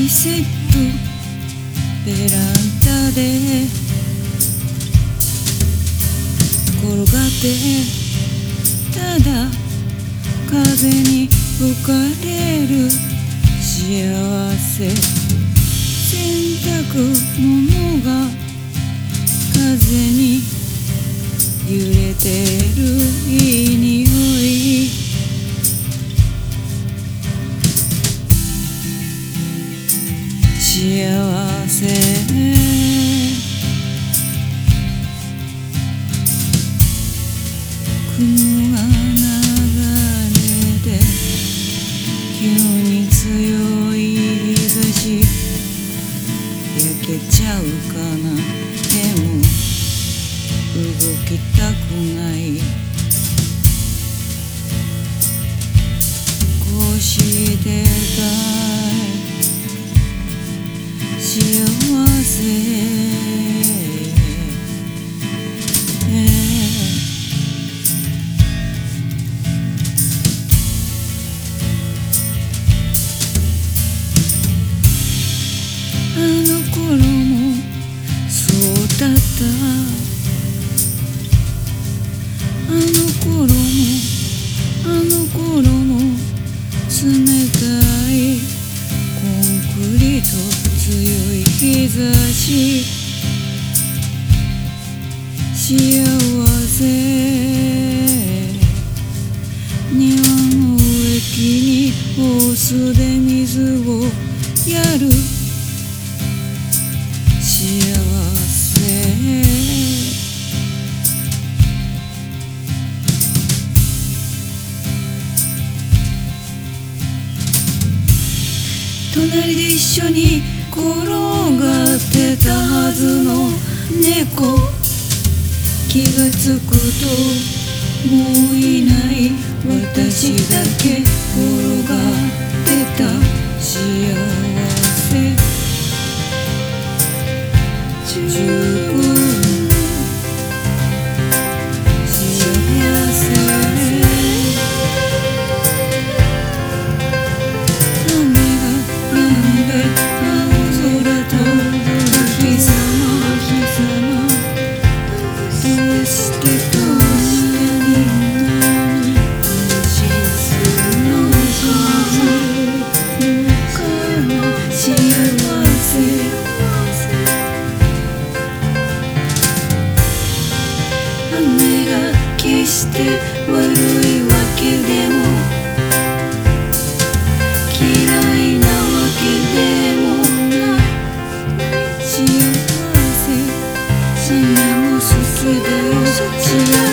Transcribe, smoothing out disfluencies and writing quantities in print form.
2セットベランダで転がってただ風に吹かれる幸せ洗濯物が風に揺れてるいい匂い幸せ雲が流れて急に強い日差し焼けちゃうかなでも動きたくないこうしてたい幸せあの頃もそうだったあの頃も冷たいコンクリート強い日差し幸せ庭の植木にホースで水をやる幸せ隣で一緒に転がってたはずの猫気がつくともういない私だけ転がってた幸せ十分雨が決して悪いわけでも嫌いなわけでもない幸せ死ねも好きだよ幸せ